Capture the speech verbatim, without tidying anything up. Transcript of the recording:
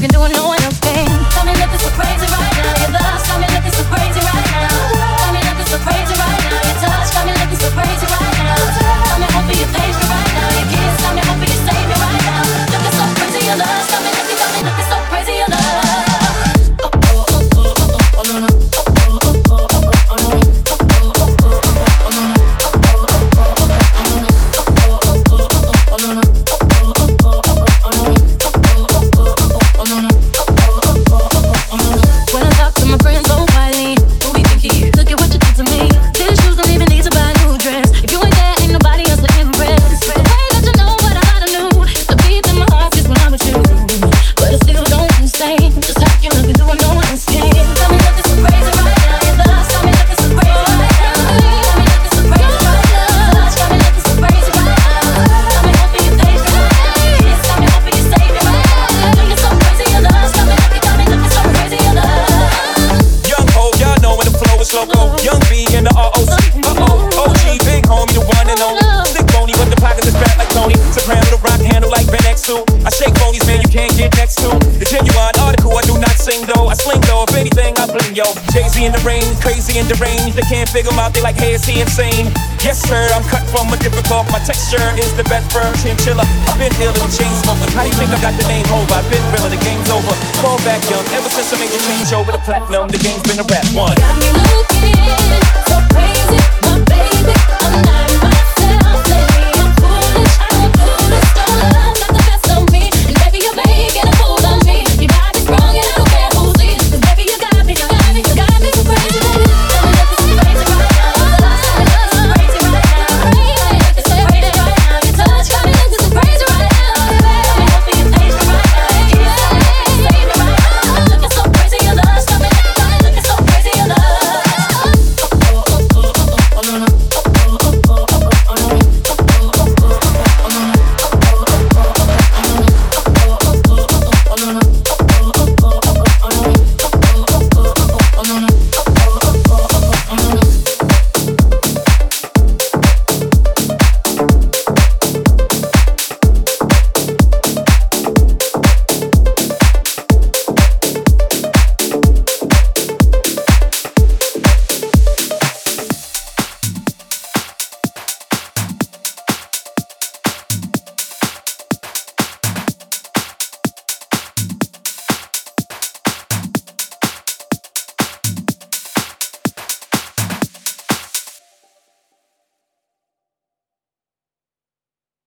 In the rain, crazy and deranged. They can't figure him out, they like, hey, is he insane? Yes, sir, I'm cut from a different cloth. My texture is the best firm chinchilla. I've been dealing with chain smoking. How do you think I got the name Hov? I've been realer, the game's over. Fall back young, ever since I made the change over the platinum. The game's been a rap one. Got me looking so crazy.